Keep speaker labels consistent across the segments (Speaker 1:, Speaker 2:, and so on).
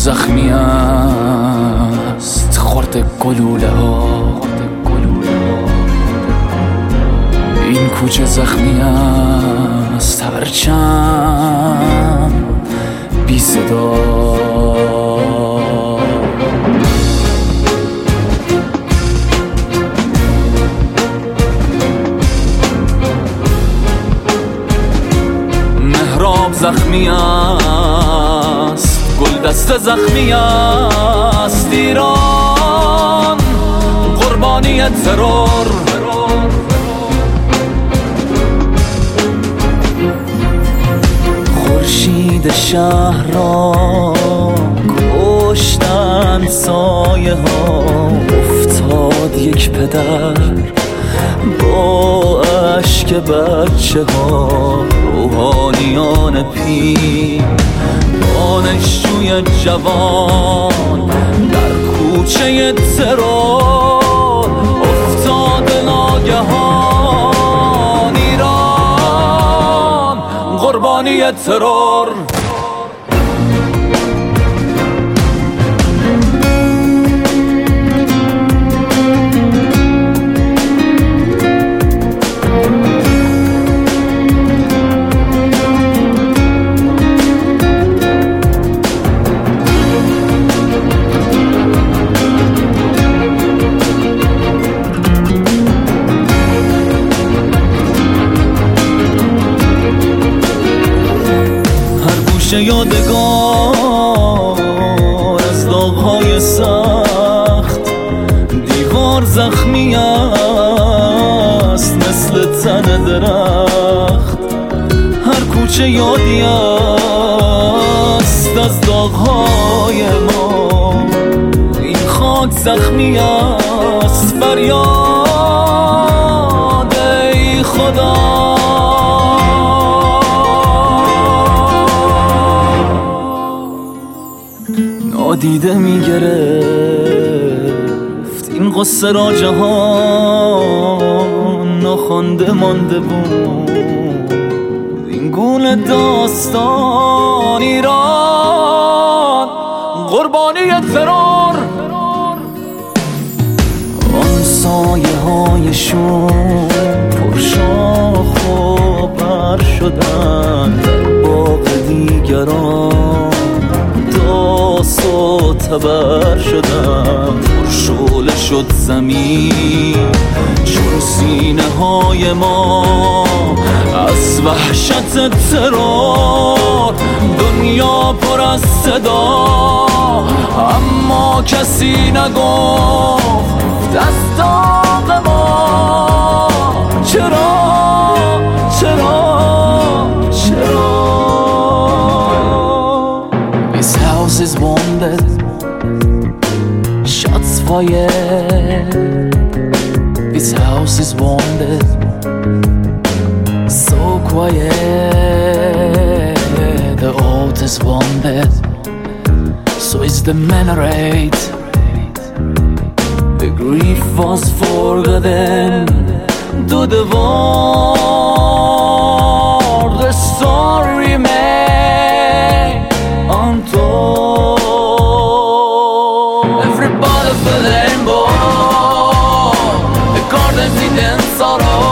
Speaker 1: زخمی است خورد گلوله ها، این کوچه زخمی است هرچند بی صدا. مهراب زخمی است، گلدسته زخمی است، ایران قربانی ترور. خورشید شهر را کشتن سایه ها، افتاد یک پدر با اشک بچه ها، روحانیان پیر، دانشجوی جوان در کوچه ترور افتاد ناگهان. ایران قربانی ترور. یادگار از داغ‌های سخت، دیوار زخمی است مثل تن درخت. هر کوچه یادی است از داغ‌های ما، این خاک زخمی است. فریاد ای خدا، نادیده میگرفت این قصه را جهان، ناخوانده مانده بود این گونه داستان. ایران قربانی ترور. آن سایه هایشون پرشاخ و بر شدن، در باغ دیگران داس و تبر شدم. پرشعله شد زمین چون سینه های ما از وحشت ترور. دنیا پر از صدا اما کسی نگفت از داغ ما. چرا is wounded, shots fired. This house is wounded, so quiet. The oath is wounded, so is the minaret. The grief was forgotten to the war. The story remains untold. Everybody feeling bold, the gardens in sorrow.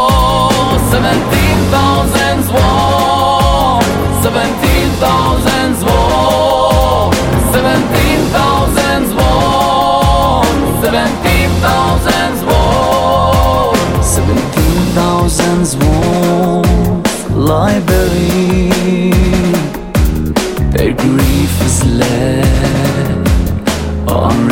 Speaker 1: 17,000 war, 17,000 war, 17,000 war, 17,000 war, 17,000 war. Library, their grief is left unread.